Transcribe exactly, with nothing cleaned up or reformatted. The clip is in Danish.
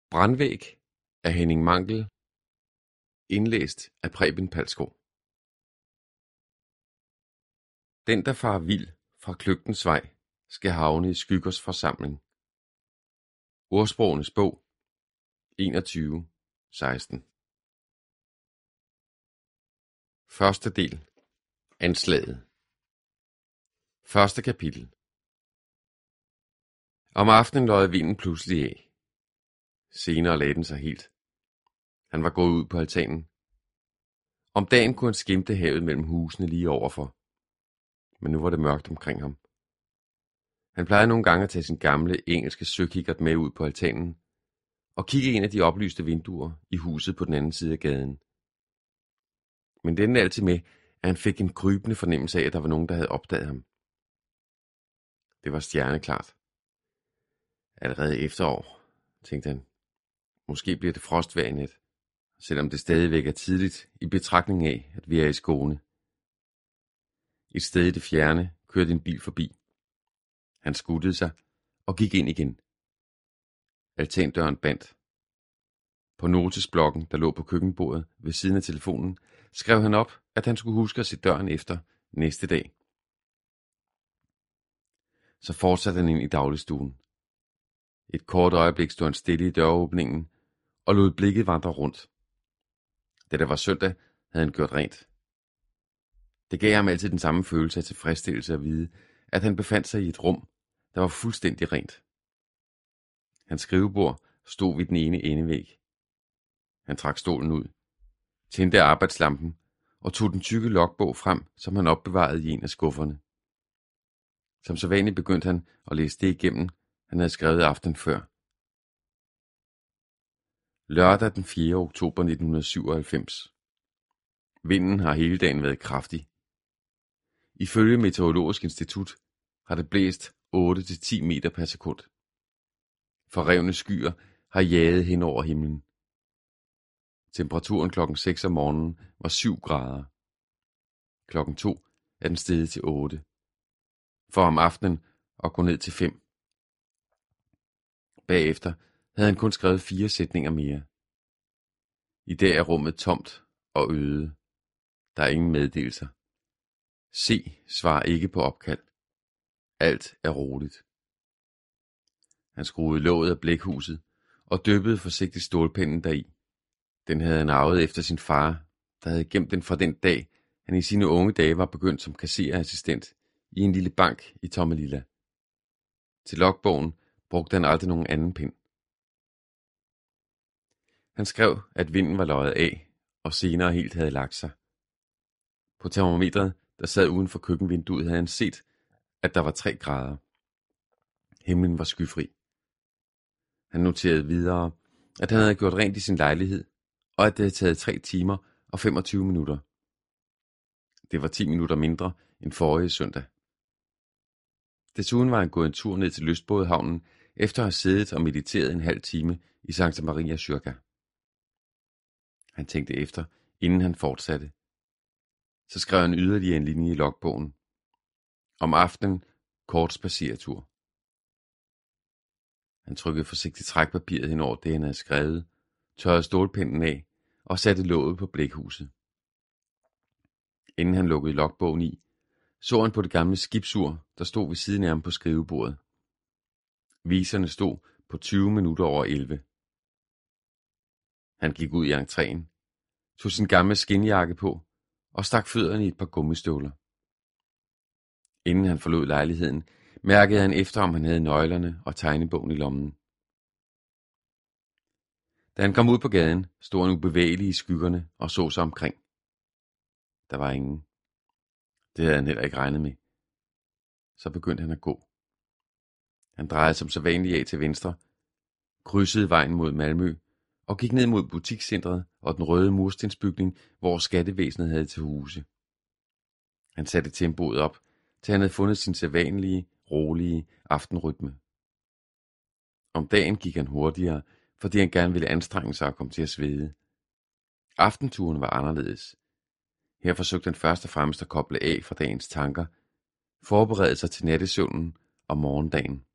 Brandvæg af Henning Mankell. Indlæst af Preben Palsgaard. Den, der farer vild fra kløgtens vej, skal havne i skyggers forsamling. Ordsprogenes bog enogtyve seksten. Første del. Anslaget. Første kapitel. Om aftenen løjede vinden pludselig af. Senere lagde den sig helt. Han var gået ud på altanen. Om dagen kunne han skimte havet mellem husene lige overfor. Men nu var det mørkt omkring ham. Han plejede nogle gange at tage sin gamle engelske søkikkert med ud på altanen og kigge ind af de oplyste vinduer i huset på den anden side af gaden. Men det endte altid med, at han fik en krybende fornemmelse af, at der var nogen, der havde opdaget ham. Det var stjerneklart. Allerede efterår, tænkte han. Måske bliver det frostvejr i nat, selvom det stadigvæk er tidligt i betragtning af, at vi er i Skåne. Et sted i det fjerne kørte en bil forbi. Han skuttede sig og gik ind igen. Altandøren bandt. På notesblokken, der lå på køkkenbordet ved siden af telefonen, skrev han op, at han skulle huske at se døren efter næste dag. Så fortsatte han ind i dagligstuen. Et kort øjeblik stod han stille i døråbningen og lod blikket vandre rundt. Da det var søndag, havde han gjort rent. Det gav ham altid den samme følelse af tilfredsstillelse at vide, at han befandt sig i et rum, der var fuldstændig rent. Hans skrivebord stod ved den ene endevæg. Han trak stolen ud, tændte arbejdslampen og tog den tykke logbog frem, som han opbevarede i en af skufferne. Som sædvanligt begyndte han at læse det igennem, han havde skrevet aften før. Lørdag den fjerde oktober nitten syvoghalvfems. Vinden har hele dagen været kraftig. Ifølge Meteorologisk Institut har det blæst otte til ti meter per sekund. Forrevne skyer har jaget hen over himlen. Temperaturen klokken seks om morgenen var syv grader. Klokken to er den steget til otte. For om aftenen at gå ned til fem. Bagefter havde han kun skrevet fire sætninger mere. I dag er rummet tomt og øde. Der er ingen meddelelser. C svarer ikke på opkald. Alt er roligt. Han skruede låget af blækhuset og dyppede forsigtigt stålpennen deri. Den havde han arvet efter sin far, der havde gemt den fra den dag, han i sine unge dage var begyndt som kassererassistent i en lille bank i Tomelilla. Til logbogen brugte han aldrig nogen anden pen. Han skrev, at vinden var løjet af, og senere helt havde lagt sig. På termometret, der sad uden for køkkenvinduet, havde han set, at der var tre grader. Himlen var skyfri. Han noterede videre, at han havde gjort rent i sin lejlighed, og at det havde taget tre timer og femogtyve minutter. Det var ti minutter mindre end forrige søndag. Desuden var han gået en tur ned til lystbådehavnen, efter at have siddet og mediteret en halv time i Santa Maria Kyrka. Han tænkte efter, inden han fortsatte. Så skrev han yderligere en linje i logbogen. Om aftenen, kort spaceretur. Han trykkede forsigtigt trækpapiret hen over det, han havde skrevet, tørrede stålpennen af og satte låget på blækhuset. Inden han lukkede logbogen i, så han på det gamle skibsur, der stod ved siden af ham på skrivebordet. Viserne stod på tyve minutter over elleve. Han gik ud i entréen, tog sin gamle skinjakke på og stak fødderne i et par gummistøvler. Inden han forlod lejligheden, mærkede han efter, om han havde nøglerne og tegnebogen i lommen. Da han kom ud på gaden, stod han ubevægelig i skyggerne og så sig omkring. Der var ingen. Det havde han heller ikke regnet med. Så begyndte han at gå. Han drejede som sædvanligt af til venstre, krydsede vejen mod Malmø og gik ned mod butikscentret og den røde murstensbygning, hvor skattevæsenet havde til huse. Han satte tempoet op, til han havde fundet sin sædvanlige, rolige aftenrytme. Om dagen gik han hurtigere, fordi han gerne ville anstrenge sig og komme til at svede. Aftenturen var anderledes. Her forsøgte han først og fremmest at koble af fra dagens tanker, forberede sig til nattesøvnen og morgendagen.